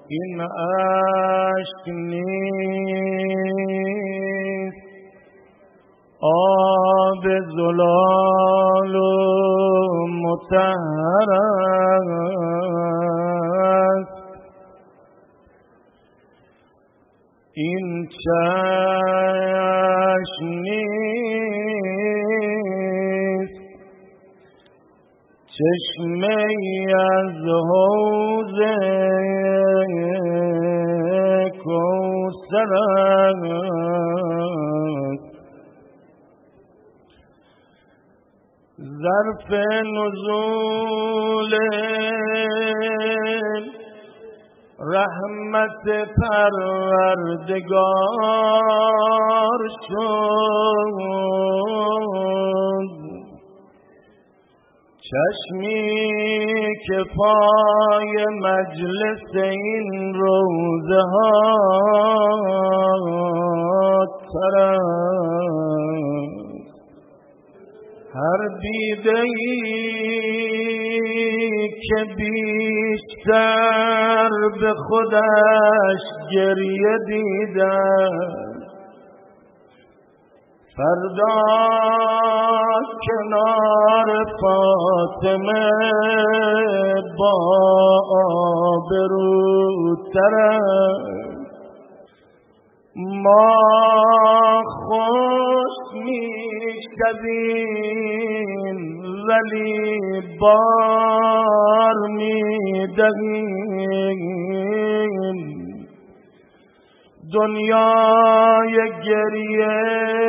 این اشک نیست آب زلال و مطهر است، این چشم نیست چشمه از حوض کوثر است، ظرف نزول رحمت پروردگار شد، چشمی که پای مجلس این روضه ها تر است، هر دیده‌ای که بیشتر به خودش گریه دیده، فردا کنار فاطمه با آبروتر است، ما خوش می‌شویم ولی بار می‌دهیم، دنیای گریه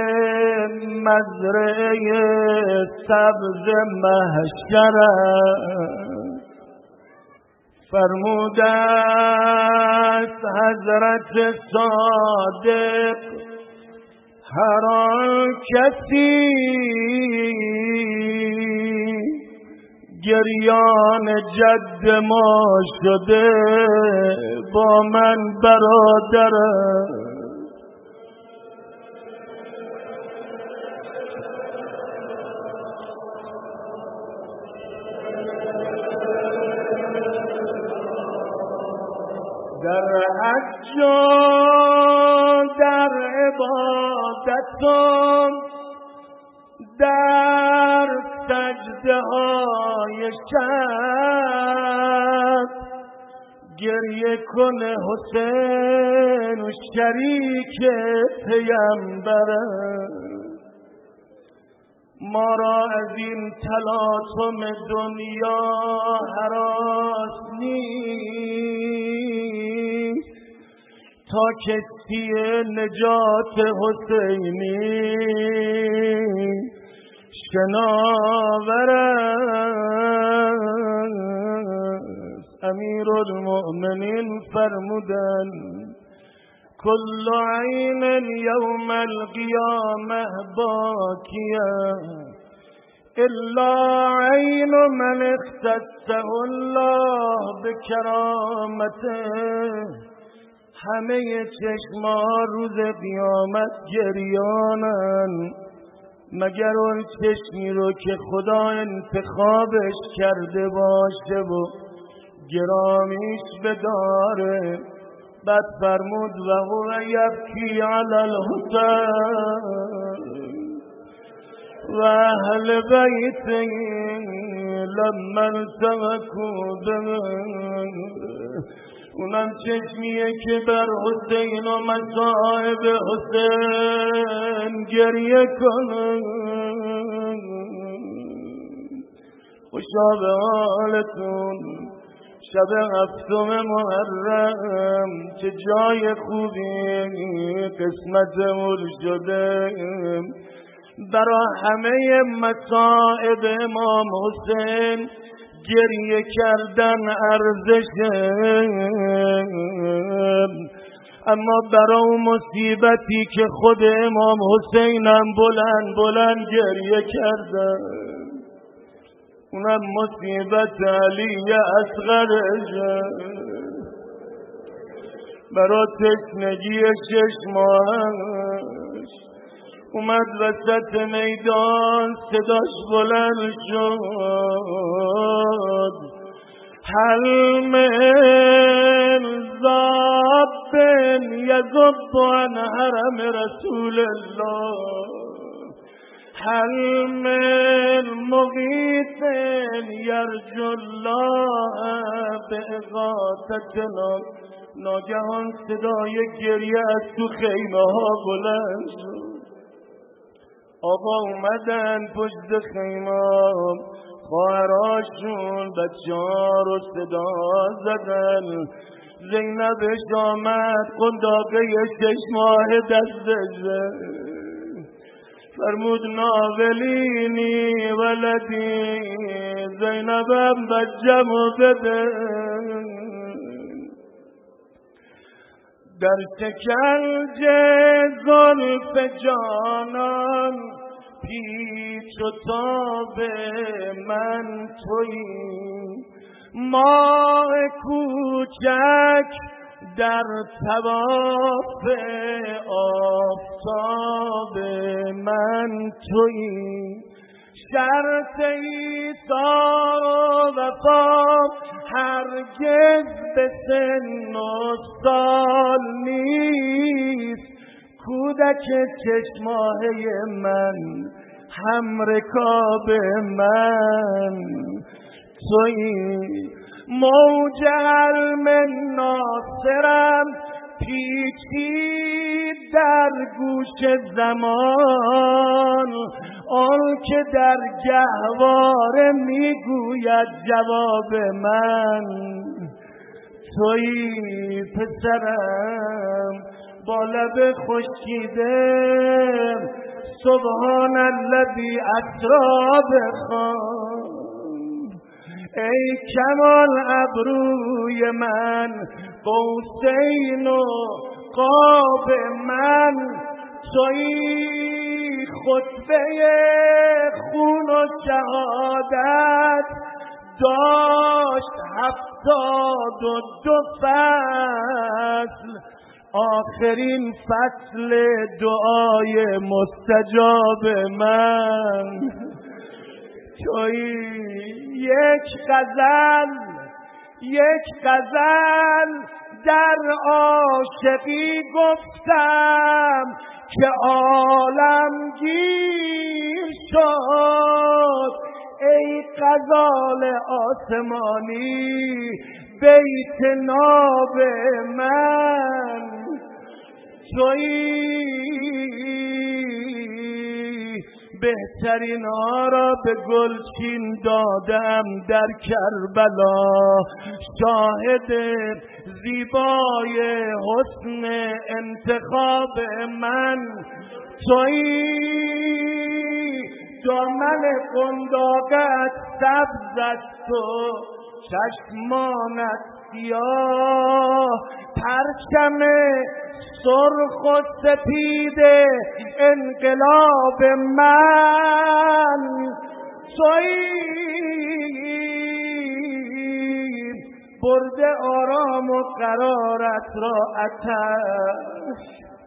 مزرعه سبز محشر است، فرموده است حضرت صادق هر آن کسی گریان جد ما شده با من برادر است، در حج و در عبادت و در سجده های شب گریه کن حسین شریک پیمبر، ما را از این تلاطم دنیا هراس نیست تا کشتی نجات حسینی شناور است. امیرالمؤمنین فرمودند کل عین یوم القیامه باکیه الا عین من اختصه الله بکرامته، همه چشم‌ها روز قیامت گریانن مگر اون چشمی رو که خدا انتخابش کرده باشه و گرامیش بداره. بعد فرمود و هو یبکی علی الحسین و اهل بیته لما التمکوا به، اونم چشمیه که بر حسین و مصائب حسین گریه کنه. خوشا به حالتون شب هفتم محرم، چه جای خوبی قسمتمون شده، برا همه مصائب امام حسین گریه کردن ارزشه، اما برای مصیبتی که خود امام حسینم بلند بلند گریه کردن، اونم مصیبت علی اصغرشه، برای تشنگی 6 ماهش اومد وسط میدان صداش بلند شد، هل من يذب عن حرم رسول الله هل من مغيث يرجو الله بإغاثتنا ناگهان صدای گریه از تو خیمه ها بلند شد. آقا اومدن پشت خیمه خواهراشون بچه ها رو صدا زدن. زینبش آمد قنداقه 6 ماه دستش فرمود ناولینی ولدی زینبم بچه‌مو بده. در شکنج زلف جانان پیچ و تاب من تویی ماه کوچک در طواف آفتاب من تویی شرط ایثار و وفا هرگز به سن و سال نیست. کودک 6 ماهه من همرکاب من تویی موج علم ناصرم پیچید در گوش زمان آن که در گهواره میگوید جواب من تویی پسرم با لب خشکیده سبحان الذی اسری بخوان. ای کمال ابروی من قوسین و قاب من تویی خطبه خون و شهادت داشت 72 فصل آخرین فصل دعای مستجاب من تویی یک غزل در عاشقی گفتم که عالمگیر شد. ای غزال آسمانی بیت ناب من تویی بهترین ها را به گلچین دادم در کربلا شاهد زیبای حسن انتخاب من تویی دامن قنداقت سبز است و چشمانت سیاه پرچم سرخ و سپید انقلاب من تویی برده آرام و قرارت را آتش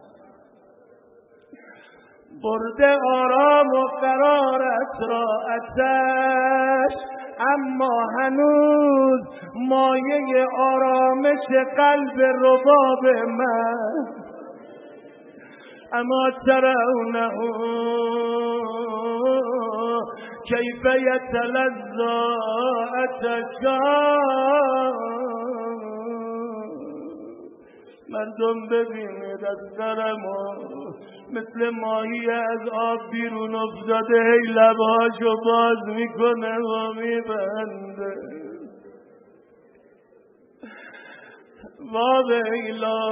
برده آرام و قرارت را آتش اما هنوز مایه آرامش قلب رباب من اما ترونه کیف یتلذا عطشا مردم ببینید از قرمو مثل ماهی از آب بیرون افتاده هی لبهاشو باز میکنه و میبنده. ویلا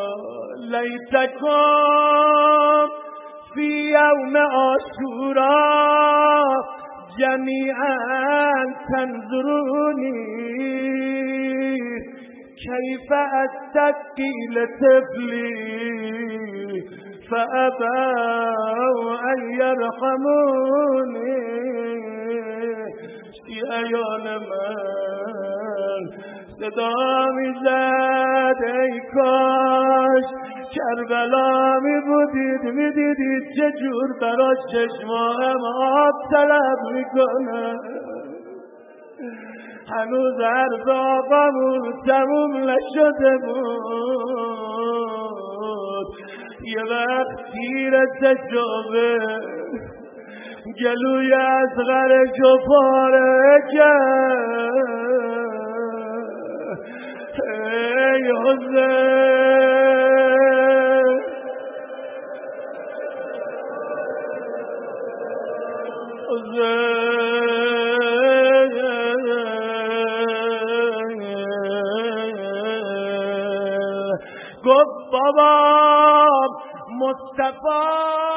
لیتکم فی یوم عاشورا جمیعا تنظرونی کیف اتقی لطفلی فابوا ان یرحمونی. شیعیان من صدا میزد ای کاش کربلا میبودید میدیدید چجور برای 6 ماهم آب طلب میکنه. هنوز عرض آقامون تموم نشده بود یه وقت تیر تجربه گلوی اصغرشو پاره کرد ای حسین گفت بابا مصطفی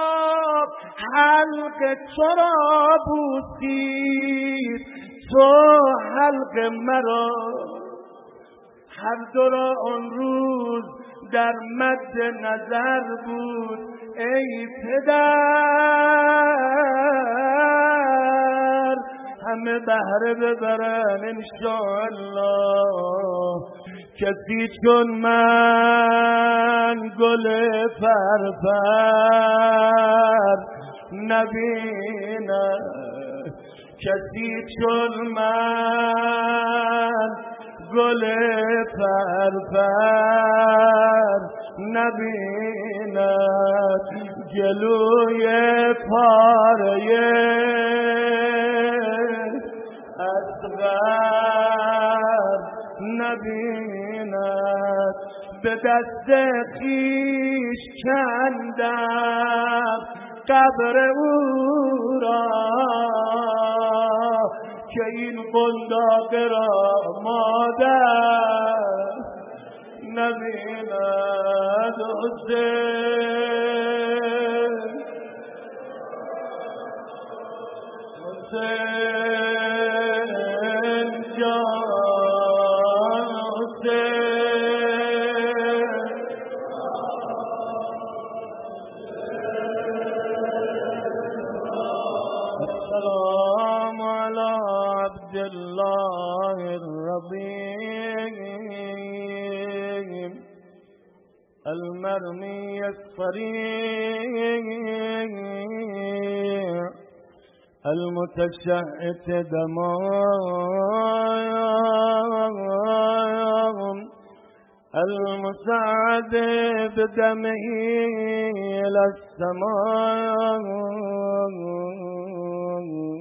حلق تو را بوسید تو حلق مرا هر دو را آن روز در مد نظر بود ای پدر همه بهره ببرن انشاءالله کسی چون من گل پرپر نبینه کسی چون من گل پرپر نبیند گلوی پاره اصغر نبیند به دست خویش کندم قبر او را که این قنداق را مادر نبیند حسین حسین جان حسین السلام علی عبدالله الرضیم المرمی الصریع المتشعث دمام المسعد بدمه إلى السماء